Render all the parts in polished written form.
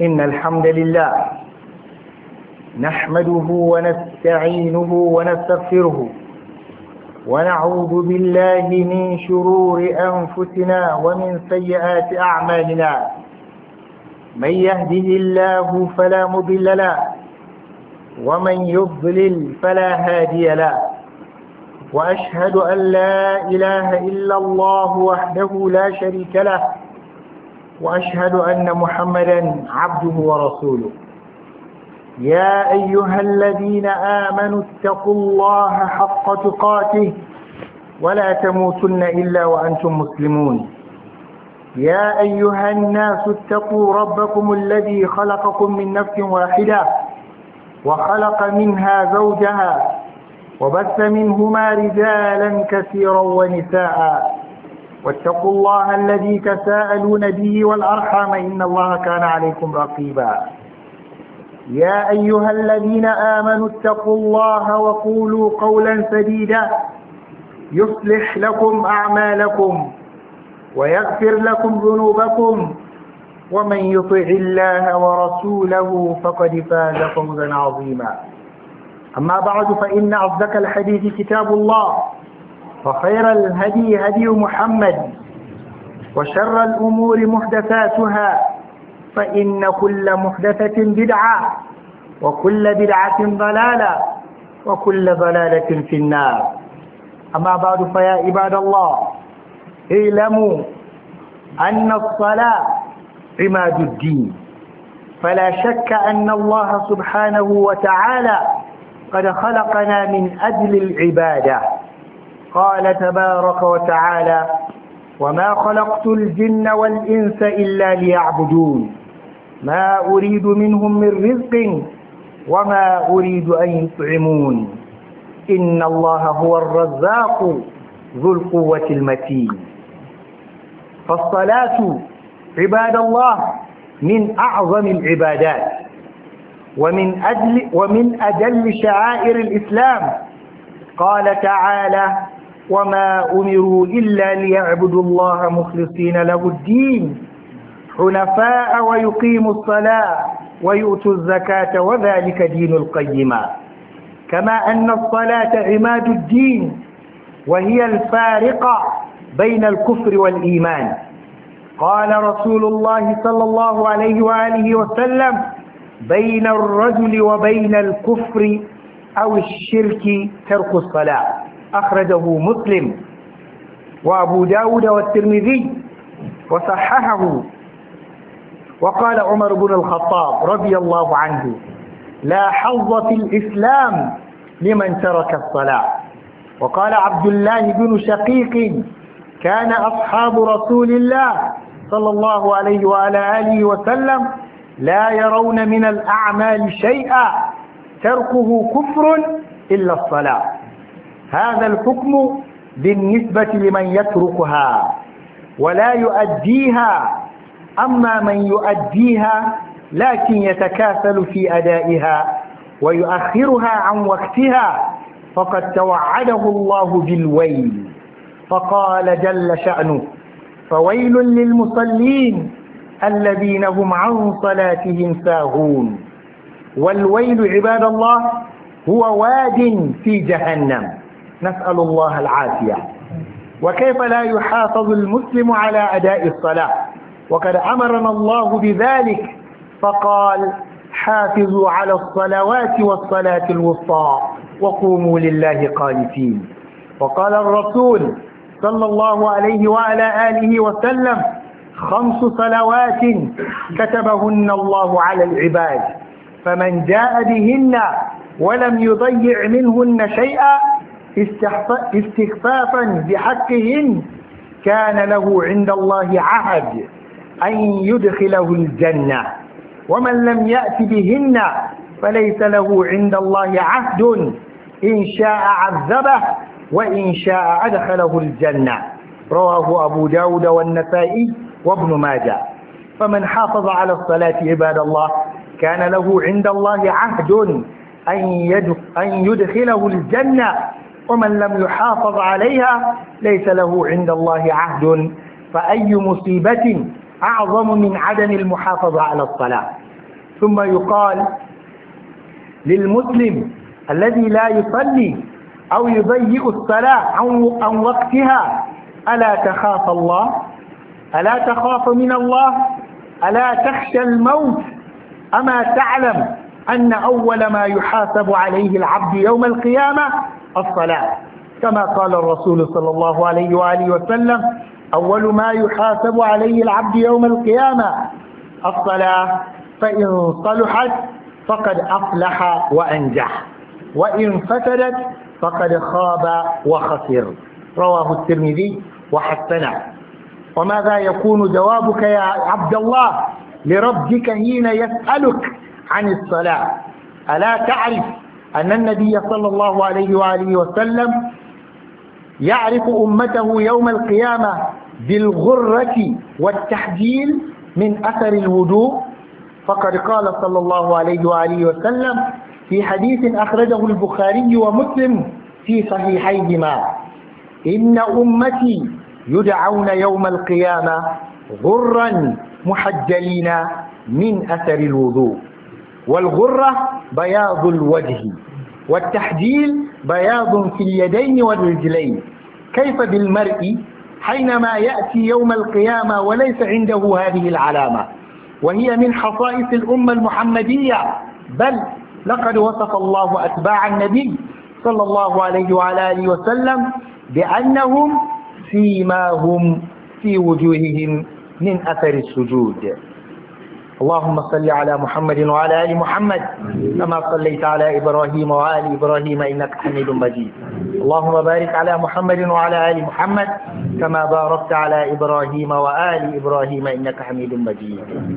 إن الحمد لله نحمده ونستعينه ونستغفره ونعوذ بالله من شرور أنفسنا ومن سيئات أعمالنا. من يهده الله فلا مضل له ومن يضلل فلا هادي له، وأشهد أن لا إله إلا الله وحده لا شريك له، وأشهد أن محمدا عبده ورسوله. يا أيها الذين آمنوا اتقوا الله حق تقاته ولا تموتن إلا وأنتم مسلمون. يا أيها الناس اتقوا ربكم الذي خلقكم من نفس واحدة وخلق منها زوجها وبث منهما رجالا كثيرا ونساء، واتقوا الله الذي تساءلون به والأرحام إن الله كان عليكم رقيبا. يا أيها الذين آمنوا اتقوا الله وقولوا قولا سديدا يصلح لكم أعمالكم ويغفر لكم ذنوبكم، ومن يطع الله ورسوله فقد فاز فوزا عظيما. أما بعد، فإن أصدق الحديث كتاب الله، وخير الهدي هدي محمد، وشر الأمور محدثاتها، فإن كل محدثة بدعة وكل بدعة ضلالة وكل ضلالة في النار. أما بعد، فيا عباد الله، اعلموا أن الصلاة عماد الدين، فلا شك أن الله سبحانه وتعالى قد خلقنا من أجل العبادة. قال تبارك وتعالى: وما خلقت الجن والإنس إلا ليعبدون ما أريد منهم من رزق وما أريد أن يطعمون إن الله هو الرزاق ذو القوة المتين. فالصلاة عباد الله من أعظم العبادات ومن أجل شعائر الإسلام. قال تعالى: وما أمروا إلا ليعبدوا الله مخلصين له الدين حنفاء ويقيموا الصلاة ويؤتوا الزكاة وذلك دين القيمة. كما أن الصلاة عماد الدين، وهي الفارقة بين الكفر والإيمان. قال رسول الله صلى الله عليه وآله وسلم: بين الرجل وبين الكفر أو الشرك ترك الصلاة. أخرجه مسلم وأبو داود والترمذي وصححه. وقال عمر بن الخطاب رضي الله عنه: لا حظ في الإسلام لمن ترك الصلاة. وقال عبد الله بن شقيق: كان أصحاب رسول الله صلى الله عليه وعلى آله وسلم لا يرون من الأعمال شيئا تركه كفر إلا الصلاة. هذا الحكم بالنسبة لمن يتركها ولا يؤديها. أما من يؤديها لكن يتكاسل في أدائها ويؤخرها عن وقتها فقد توعده الله بالويل، فقال جل شأنه: فويل للمصلين الذين هم عن صلاتهم ساهون. والويل عباد الله هو واد في جهنم، نسأل الله العافية. وكيف لا يحافظ المسلم على أداء الصلاة وقد أمرنا الله بذلك، فقال: حافظوا على الصلوات والصلاة الوسطى وقوموا لله قانتين. وقال الرسول صلى الله عليه وعلى آله وسلم: 5 صلوات كتبهن الله على العباد، فمن جاء بهن ولم يضيع منهن شيئا استخفافا بحقهن كان له عند الله عهد أن يدخله الجنة، ومن لم يأت بهن فليس له عند الله عهد، إن شاء عذبه وإن شاء أدخله الجنة. رواه أبو داود والنسائي وابن ماجه. فمن حافظ على الصلاة عباد الله كان له عند الله عهد أن يدخله الجنة، ومن لم يحافظ عليها ليس له عند الله عهد. فأي مصيبة أعظم من عدم المحافظة على الصلاة؟ ثم يقال للمسلم الذي لا يصلي أو يضيء الصلاة عن وقتها: ألا تخاف الله؟ ألا تخاف من الله؟ ألا تخشى الموت؟ أما تعلم أن أول ما يحاسب عليه العبد يوم القيامة الصلاة، كما قال الرسول صلى الله عليه وآله وسلم: أول ما يحاسب عليه العبد يوم القيامة الصلاة، فإن صلحت فقد أفلح وأنجح، وإن فسدت فقد خاب وخسر. رواه الترمذي وحسنه. وماذا يكون جوابك يا عبد الله لربك حين يسألك عن الصلاة؟ ألا تعرف أن النبي صلى الله عليه وآله وسلم يعرف أمته يوم القيامة بالغرة والتحجيل من أثر الوضوء؟ فقد قال صلى الله عليه وآله وسلم في حديث أخرجه البخاري ومسلم في صحيحيهما: إن أمتي يدعون يوم القيامة غرا محجلين من أثر الوضوء. والغرة بياض الوجه، والتحجيل بياض في اليدين والرجلين. كيف بالمرء حينما يأتي يوم القيامة وليس عنده هذه العلامة، وهي من خصائص الأمة المحمدية؟ بل لقد وصف الله أتباع النبي صلى الله عليه وعلى آله وسلم بأنهم سيماهم في وجوههم من أثر السجود. اللهم صل على محمد وعلى آل محمد كما صليت على إبراهيم وآل إبراهيم إنك حميد مجيد. اللهم بارك على محمد وعلى آل محمد كما باركت على إبراهيم وآل إبراهيم إنك حميد مجيد.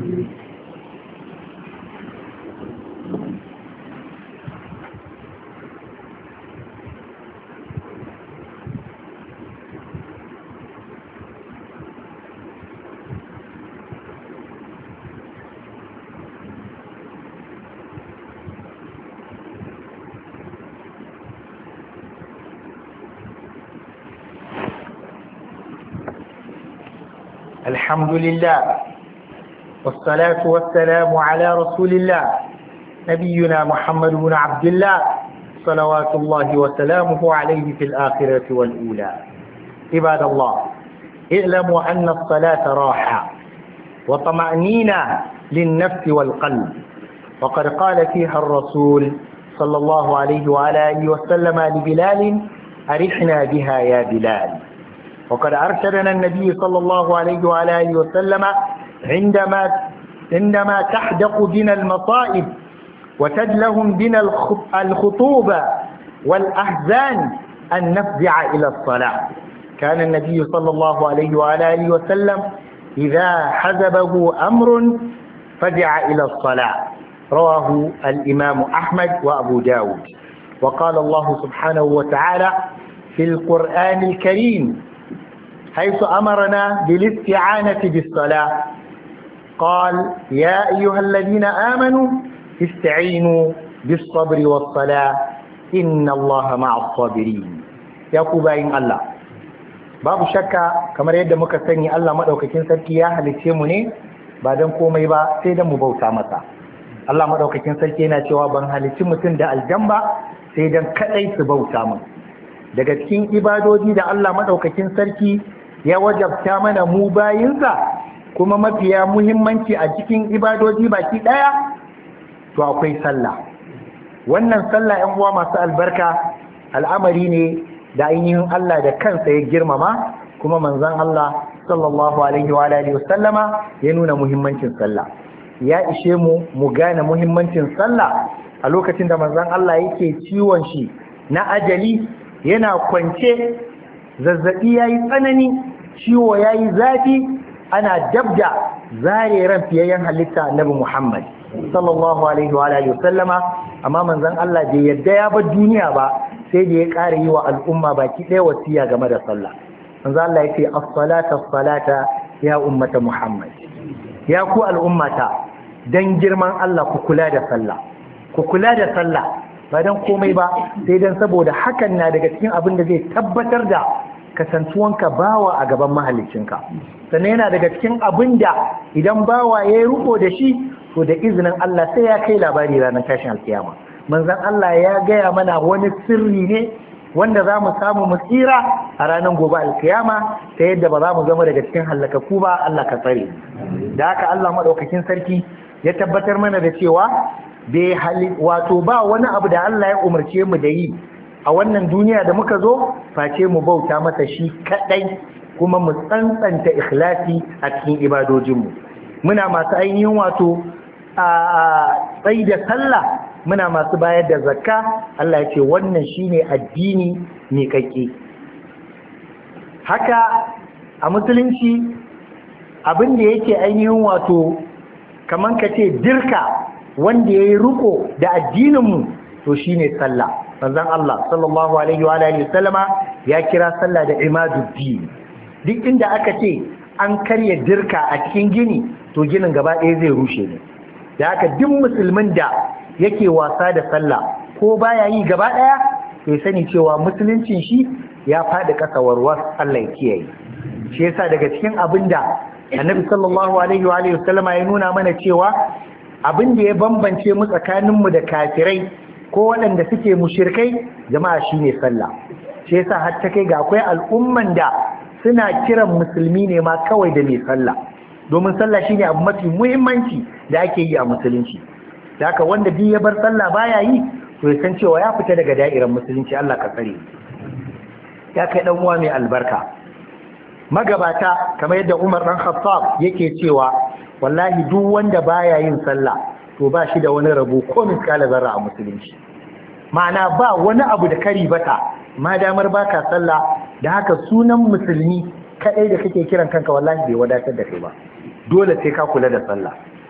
الحمد لله والصلاة والسلام على رسول الله نبينا محمد بن عبد الله صلوات الله وسلامه عليه في الآخرة والأولى. عباد الله، اعلموا أن الصلاة راحة وطمأنينة للنفس والقلب، وقد قال فيها الرسول صلى الله عليه وعلى آله وسلم لبلال: أرحنا بها يا بلال. وقد أرشدنا النبي صلى الله عليه وعلى آله وسلم عندما تحدق بنا المصائب وتدلهم بنا الخطوبة والأحزان أن نفزع إلى الصلاة. كان النبي صلى الله عليه وعلى آله وسلم إذا حزبه أمر فزع إلى الصلاة. رواه الإمام أحمد وأبو داود. وقال الله سبحانه وتعالى في القرآن الكريم حيث أمرنا بالاستعانة بالصلاة قال: يا أيها الذين آمنوا استعينوا بالصبر والصلاة إن الله مع الصابرين. يا كوباين الله، babu shakka kamar yadda muka sani Allah madaukakin sarki ya halice mu ne ba dan komai ba sai dan mu bauta masa. Allah madaukakin sarki yana cewa ban halici mutum da aljan ba sai dan kadai su bauta mu. Daga cikin ibadoji da Allah madaukakin sarki ya wajabta mana mu bayinsa, kuma mafiya muhimmanci a cikin ibadoji baki daya, to akwai sallah. Wannan sallah ƴan uwa masu albarka al'amari ne da ainihin Allah da kansa ya girmama, kuma manzon Allah sallallahu alaihi wa alihi wasallama ya nuna muhimmancin sallah. Ya ishe mu gane muhimmancin sallah a lokacin da manzon Allah yake ciwon shi na ajali, yana kwance, zazzabi yayi tsanani, ciwo yayi zafi, ana dabda zare ran fiyayyen halitta Annabi Muhammad sallallahu alaihi wa alihi wasallama, amma manzon Allah bai yadda ya bar duniya ba sai da ya ƙara yi wa al'umma baki ɗaya wasiya game da sallah. Manzon Allah ya ce as-salata as-salata ya ummata Muhammad, ya ku al'ummata, dan girman Allah ku kula da sallah, ku kula da sallah ba dan komai ba sai dan saboda hakan na daga cikin abin da zai tabbatar da kasantuwanka bawa a gaban mahaliccinka. Sannan yana daga cikin abin da idan bawa ya yi riko da shi to da izinin Allah sai ya kai labari ranar tashin alkiyama. Manzon Allah ya gaya mana wani sirri ne wanda za mu samu mu tsira a ranar gobe alkiyama ta yadda ba za mu zama daga cikin hallakaku ba. Allah ka tsare. Da haka Allah madaukakin sarki ya tabbatar mana da cewa wato ba wani abu da Allah ya umarce mu da yi a wannan duniya da muka zo face mu bauta masa shi kadai, kuma mu tsantsanta ikhlasi a cikin ibadojinmu. Muna masu ainihin wato tsayi da sallah, muna masu bayar da zakka. Allah ya ce wannan shine addini ne kake. Haka a musulunci abin da yake ainihin wato kaman ka ce dirka wanda ya yi riko da addininmu to shine sallah. Manzon Allah sallallahu alaihi wa alihi wasallama ya kira sallah da imaduddin. Duk inda aka ce an karya dirka a cikin gini to ginin gaba ɗaya zai rushe ne. Da haka duk musulmin da yake wasa da sallah ko baya yi gaba ɗaya to sani cewa musuluncin shi ya faɗi ƙasa warwas. Allah ya kiyaye. Shi yasa daga cikin abinda Annabi sallallahu alaihi wa alihi wasallama ya nuna mana cewa abin da ya bambance mu tsakaninmu da kafirai ko waɗanda suke mushirkai jama'a shine sallah. Shi yasa har ta kai ga akwai al'umman da suna kiran musulmi ne ma kawai da mai sallah, domin sallah shine abu mafi muhimmanci da ake yi a musulunci. Da haka wanda duk ya bar sallah baya yi to ya san cewa ya fita daga da'irar musulunci. Allah ka tsare. Ya kai dan uwa mai albarka, magabata kamar yadda Umar dan Khattab yake cewa wallahi duk wanda baya yin sallah to ba shi da wani rabo ko miskala zarra a musulunci. Ma'ana ba wani abu da kari bata ma damar baka sallah. Da haka sunan musulmi kadai da kake kiran kanka wallahi bai wadatar da kai ba, dole sai ka kula da sallah.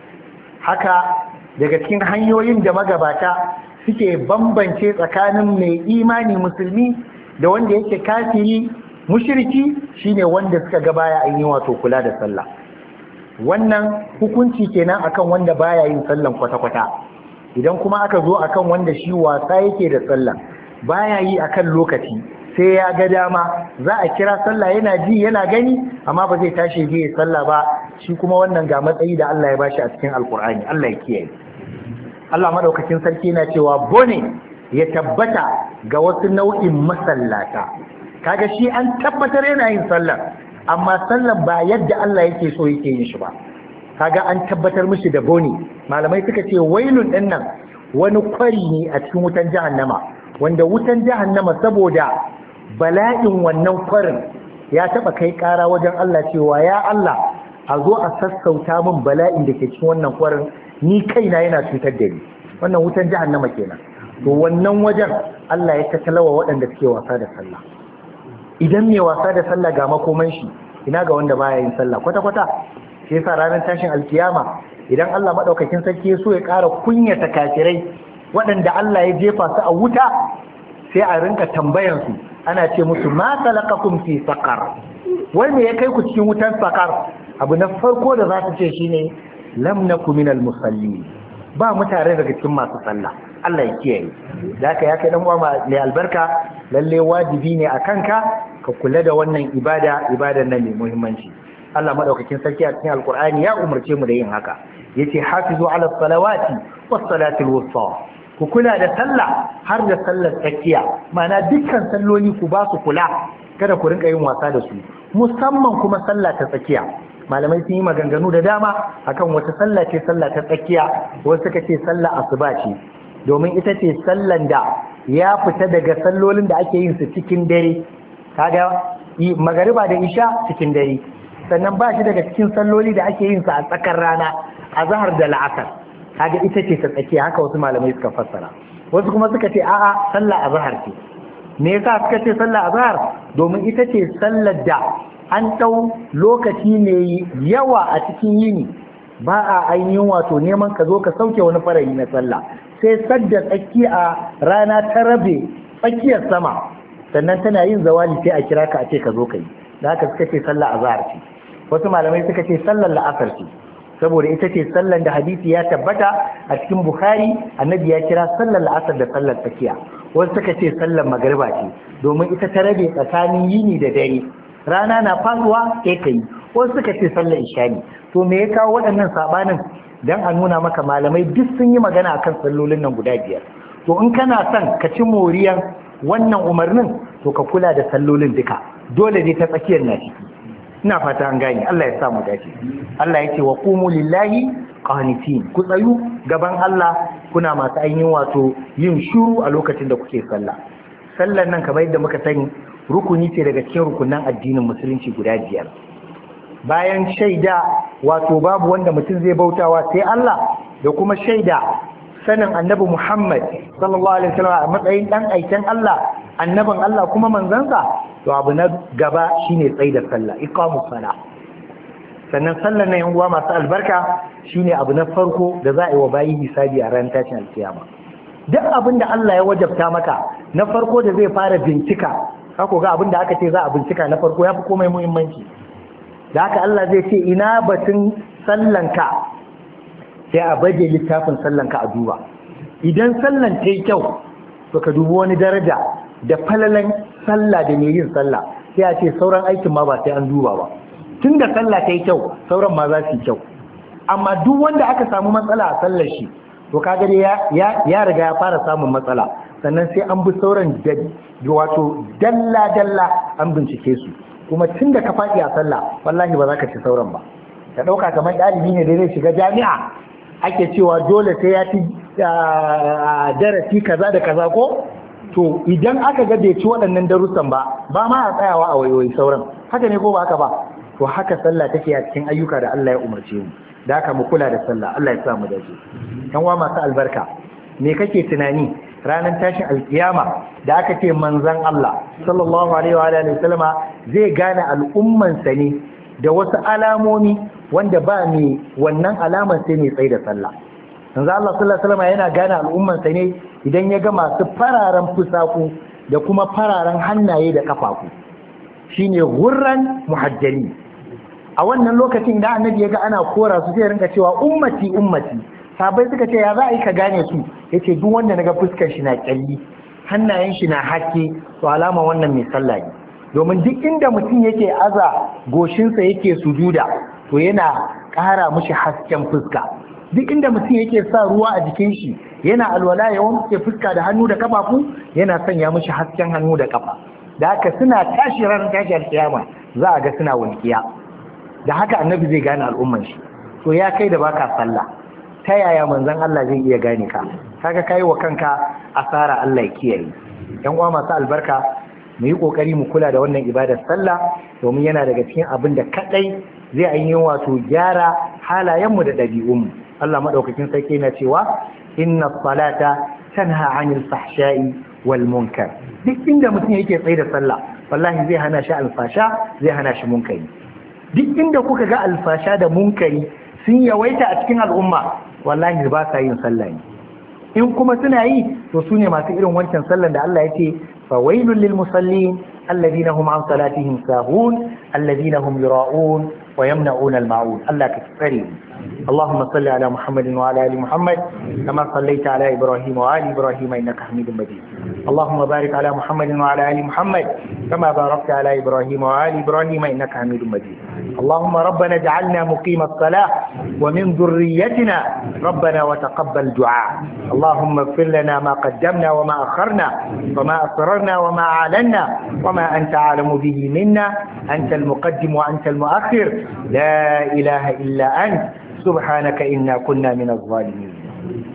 Haka daga cikin hanyoyin da magabata suke bambance tsakanin mai imani musulmi da wanda yake kafiri mushriki shine wanda suka ga baya ainihin wato kula da sallah. Wannan hukunci kenan akan wanda baya yin sallan kwata-kwata. Idan kuma aka zo akan wanda shi wasa yake da sallah, baya yi akan lokaci, sai ya ga dama za a kira sallah yana ji yana gani amma ba zai tashi ya sallah ba, shi kuma wannan ga matsayi da Allah ya bashi a cikin Alkur'ani. Allah ya kiyaye. Allah madaukakin sarki yana cewa bone ya tabbata ga wasu nau'in masallata. Kaga shi an tabbatar yana yin sallah, amma sallan ba yadda Allah yake so yake yin shi ba. Kaga an tabbatar mishi da boni. Malamai suka ce wailun din nan wani kwari ne a cikin wutan jahannama, wanda wutan jahannama saboda bala'in wannan kwarin ya taba kai kara wajen Allah cewa ya Allah a zo a sassauta min bala'in da ke cikin wannan kwarin, ni kaina yana cutar da ni. Wannan wutan jahannama kenan. To wannan wajen Allah ya tattalawa waɗanda suke wasa da sallah. Idan mai wasa da sallah ga makoman shi, ina ga wanda baya yin sallah kwata-kwata. Shi yasa ranar tashin alkiyama idan Allah madaukakin sarki ya so ya ƙara kunyata kafirai waɗanda Allah ya jefa su a wuta, sai a rinka tambayan su, ana ce musu ma salakakum fi saqar, wai me ya kai ku cikin wutan saqar? Abu na farko da za su ce shine lam nakum minal musallin, ba mu tare daga cikin masu sallah. Allah ya kiyaye. Da haka ya kai dan uwa mai albarka, lalle wajibi ne a kanka ka kula da wannan ibadan nan mai muhimmanci. Allah madaukakin sarki a cikin Alkur'ani ya umarce mu da yin haka. Yace hafizu ala salawati was salatil wusta. Ku kula da sallah har da sallar tsakiya. Ma'ana dukkan salloli ku ba su kula, kada ku rinka yin wasa da su. Musamman kuma sallah ta tsakiya. Malamai sun yi maganganu da dama akan wata sallah ce sallah ta tsakiya, wasu suka ce sallah asuba ce. Domin ita ce sallan da ya fita daga sallolin da ake yin su cikin dare. Kaga magariba da isha cikin dare, sannan ba shi daga cikin salloli da ake yin su a tsakar rana, azhar da la'asar. Kaga ita ce ta tsakiya, haka wasu malamai suka fassara. Wasu kuma suka ce a'a sallah azhar ce. Me yasa suka ce sallah azhar? Domin ita ce sallar da an ɗau lokaci mai yawa a cikin yini, ba a ainihin wato neman ka zo ka sauke wani farari na sallah, sai sadda tsaki a rana ta rabe tsakiyar sama, sannan tana yin zawali sai a kira ka a ce ka zo ka yi. Da haka suka ce sallah azhar ce. Wasu malamai suka ce sallar la'asar ce, saboda ita ce sallar da hadisi ya tabbata a cikin Bukhari, annabi ya kira sallar la'asar da sallar tsakiya. Wasu suka ce sallar magariba ce, domin ita ta rabe tsakanin yini da dare, rana na faduwa sai ka yi. Wasu suka ce sallar isha ne. To me ya kawo waɗannan sabanin? dan a nuna maka malamai duk sun yi magana akan sallolin nan guda biyar. To in kana son ka ci moriyan wannan umarnin to ka kula da sallolin duka, dole ne ta tsakiyar na ciki. Ina fata an gane. Allah ya sa mu dace. Allah ya ce wa qumu lillahi qanitin, ku tsayu gaban Allah kuna masu ainihin wato yin shuru a lokacin da kuke sallah. Sallar nan kamar yadda muka sani rukuni ce daga cikin rukunan addinin musulunci guda biyar. Bayan shaida wato babu wanda mutum zai bautawa sai Allah, da kuma shaida sanin annabi Muhammad sallallahu alaihi wasallam a matsayin dan aiken Allah, annabin Allah kuma manzansa, to abu na gaba shine tsaida sallah, iqamus salah. Sannan sallar na yan uwa masu albarka shine abu na farko da za a yi wa bayi hisabi a ran tashin alkiyama. Duk abin da Allah ya wajabta maka na farko da zai fara bincika, haka ga abin da aka ce za a bincika na farko yafi komai muhimmanci. Da haka Allah zai ce ina batun sallanka, sai a baje littafin sallanka a duba. Idan sallan ta yi kyau to ka dubi wani daraja da falalan sallah da mai yin sallah, sai a ce sauran aikin ma ba sai an duba ba. Tun da sallah ta yi kyau sauran ma za su yi kyau. Amma duk wanda aka samu matsala a sallar shi to kaga dai ya riga ya fara samun matsala, sannan sai an bi sauran wato dalla an bincike su. Kuma tun da ka faɗi a sallah wallahi ba za ka ci sauran ba. Ka ɗauka kamar ɗalibi ne da zai shiga jami'a ake cewa dole sai ya ci darasi kaza da kaza ko, to idan aka ga bai ci waɗannan darussan ba ma a tsayawa a wayoyi sauran. Haka ne ko ba haka ba? To haka sallah take a cikin ayyuka da Allah ya umarce mu. Da haka mu kula da sallah. Allah ya sa mu dace. Yan uwa masu albarka, me kake tunani ranar tashin alkiyama da aka ce manzon Allah sallallahu alaihi wa alihi wasallama zai gane al'ummansa ne da wasu alamomi wanda ba ne wannan alaman sai ne tsaye da sallah. Manzon Allah sallallahu alaihi wasallama yana gane al'ummansa ne idan ya ga masu fararen fusaku da kuma fararen hannaye da kafafu, shine gurran muhajjali. A wannan lokacin da annabi ya ga ana kora su sai rinka cewa ummati ummati, sabai suka ce ya za a yi ka gane su, yace duk wanda naga fuskar shi na kyalli, hannayen shi na haske, to alama wannan mai sallah ne. Domin duk inda mutum yake aza goshinsa yake sujuda to yana ƙara mishi hasken fuska. Duk inda mutum yake sa ruwa a jikin shi yana alwala ya wanke fuska da hannu da kafafu, yana sanya mishi hasken hannu da kafa. Da haka suna tashi ranar tashi alkiyama za a ga suna walƙiya. Da haka annabi zai gane al'umman shi. To ya kai da baka sallah, ta yaya manzon Allah zai iya gane ka? Kaga kai wa kanka asara, Allah ya kiyaye. Yan uwa masu albarka, mu yi kokari mu kula da wannan ibadar sallah, domin yana daga cikin abin da kadai zai ainihin wato gyara halayenmu da ɗabi'unmu. Allah madaukakin sarki na cewa inna salata tanha 'anil fahsha'i wal munkar. Duk inda mutum yake tsaye da sallah wallahi zai hana shi alfasha, zai hana shi munkari. Duk inda kuka ga alfasha da munkari sun yawaita a cikin al'umma wallahi ba sa yin sallah ne. In kuma suna yi to su ne masu irin wancan sallan da Allah ya ce fawailul lil musallin alladhina hum an salatihim sahun alladhina hum yura'un wa yamna'un al ma'un. Allah ka tsare. اللهم صل على محمد وعلى ال محمد كما صليت على ابراهيم وعلى ابراهيم انك حميد مجيد. اللهم بارك على محمد وعلى ال محمد كما باركت على ابراهيم وعلى ابراهيم انك حميد مجيد. اللهم ربنا اجعلنا مقيم الصلاه ومن ذريتنا ربنا وتقبل دعاء. اللهم اغفر لنا ما قدمنا وما اخرنا وما اسررنا وما اعلنا وما انت عالم به منا، انت المقدم وانت المؤخر، لا اله الا انت، سبحانك إنا كنا من الظالمين.